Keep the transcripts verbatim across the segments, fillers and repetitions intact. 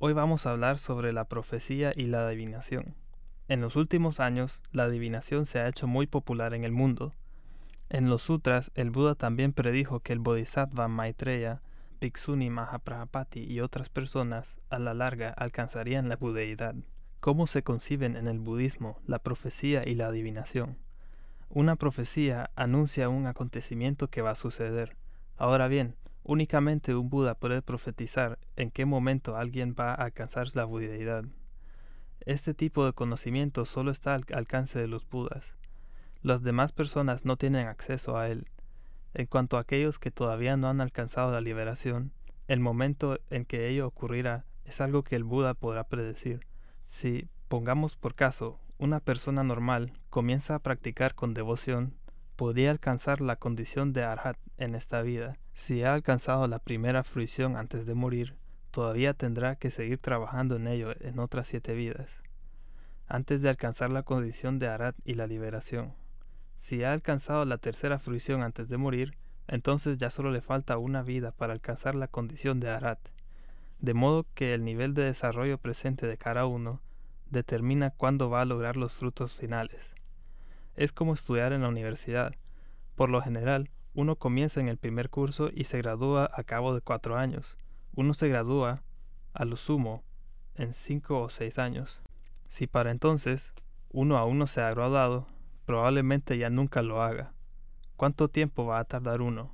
Hoy vamos a hablar sobre la profecía y la adivinación. En los últimos años, la adivinación se ha hecho muy popular en el mundo. En los sutras, el Buda también predijo que el Bodhisattva Maitreya, Bhikshuni Mahaprajapati y otras personas, a la larga, alcanzarían la budeidad. ¿Cómo se conciben en el budismo la profecía y la adivinación? Una profecía anuncia un acontecimiento que va a suceder. Ahora bien, únicamente un Buda puede profetizar en qué momento alguien va a alcanzar la budeidad. Este tipo de conocimiento solo está al alcance de los Budas. Las demás personas no tienen acceso a él. En cuanto a aquellos que todavía no han alcanzado la liberación, el momento en que ello ocurrirá es algo que el Buda podrá predecir. Si, pongamos por caso, una persona normal comienza a practicar con devoción, podría alcanzar la condición de Arhat en esta vida. Si ha alcanzado la primera fruición antes de morir, todavía tendrá que seguir trabajando en ello en otras siete vidas, antes de alcanzar la condición de Arhat y la liberación. Si ha alcanzado la tercera fruición antes de morir, entonces ya solo le falta una vida para alcanzar la condición de Arhat. De modo que el nivel de desarrollo presente de cada uno determina cuándo va a lograr los frutos finales. Es como estudiar en la universidad. Por lo general, uno comienza en el primer curso y se gradúa a cabo de cuatro años. Uno se gradúa, a lo sumo, en cinco o seis años. Si para entonces uno aún no se ha graduado, probablemente ya nunca lo haga. ¿Cuánto tiempo va a tardar uno?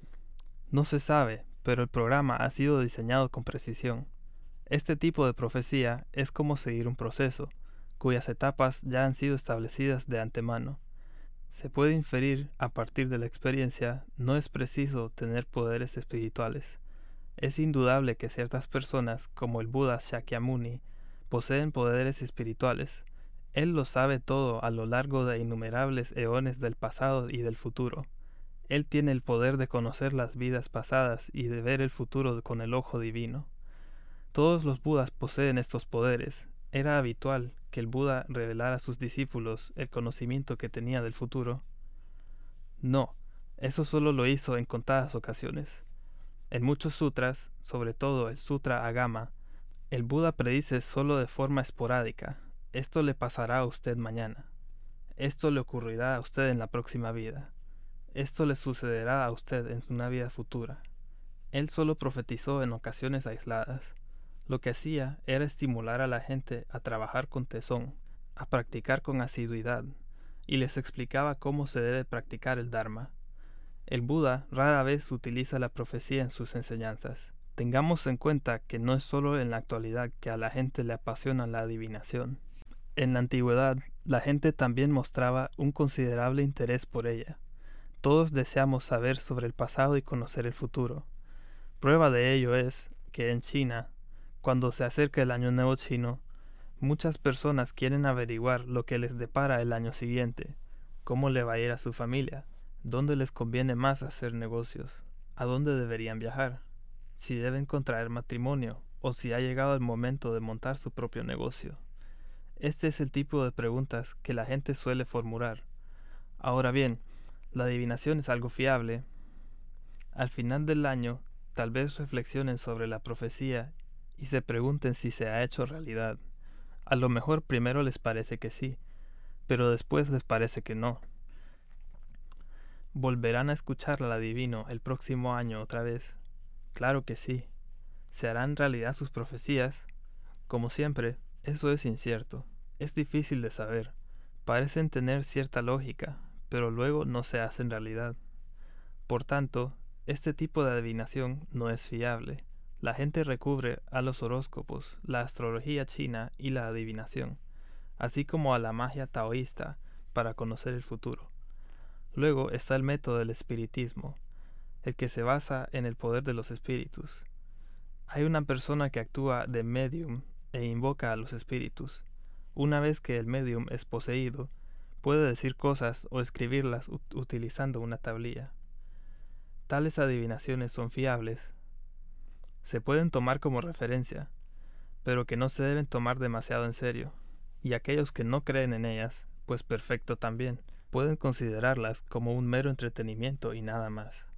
No se sabe, pero el programa ha sido diseñado con precisión. Este tipo de profecía es como seguir un proceso, cuyas etapas ya han sido establecidas de antemano. Se puede inferir a partir de la experiencia, no es preciso tener poderes espirituales. Es indudable que ciertas personas, como el Buda Shakyamuni, poseen poderes espirituales. Él lo sabe todo a lo largo de innumerables eones del pasado y del futuro. Él tiene el poder de conocer las vidas pasadas y de ver el futuro con el ojo divino. Todos los Budas poseen estos poderes. Era habitual que el Buda revelara a sus discípulos el conocimiento que tenía del futuro. No, eso solo lo hizo en contadas ocasiones. En muchos sutras, sobre todo el Sutra Agama, el Buda predice solo de forma esporádica: esto le pasará a usted mañana. Esto le ocurrirá a usted en la próxima vida. Esto le sucederá a usted en una vida futura. Él solo profetizó en ocasiones aisladas. Lo que hacía era estimular a la gente a trabajar con tesón, a practicar con asiduidad, y les explicaba cómo se debe practicar el Dharma. El Buda rara vez utiliza la profecía en sus enseñanzas. Tengamos en cuenta que no es solo en la actualidad que a la gente le apasiona la adivinación. En la antigüedad, la gente también mostraba un considerable interés por ella. Todos deseamos saber sobre el pasado y conocer el futuro. Prueba de ello es que en China, cuando se acerca el Año Nuevo chino, muchas personas quieren averiguar lo que les depara el año siguiente, cómo le va a ir a su familia, dónde les conviene más hacer negocios, a dónde deberían viajar, si deben contraer matrimonio o si ha llegado el momento de montar su propio negocio. Este es el tipo de preguntas que la gente suele formular. Ahora bien, la adivinación es algo fiable. Al final del año, tal vez reflexionen sobre la profecía y se pregunten si se ha hecho realidad. A lo mejor primero les parece que sí, pero después les parece que no. ¿Volverán a escuchar al adivino el próximo año otra vez? Claro que sí. ¿Se harán realidad sus profecías? Como siempre, eso es incierto. Es difícil de saber. Parecen tener cierta lógica, pero luego no se hacen realidad. Por tanto, este tipo de adivinación no es fiable. La gente recurre a los horóscopos, la astrología china y la adivinación, así como a la magia taoísta, para conocer el futuro. Luego está el método del espiritismo, el que se basa en el poder de los espíritus. Hay una persona que actúa de medium e invoca a los espíritus. Una vez que el medium es poseído, puede decir cosas o escribirlas ut- utilizando una tablilla. Tales adivinaciones son fiables. Se pueden tomar como referencia, pero que no se deben tomar demasiado en serio. Y aquellos que no creen en ellas, pues perfecto también, pueden considerarlas como un mero entretenimiento y nada más.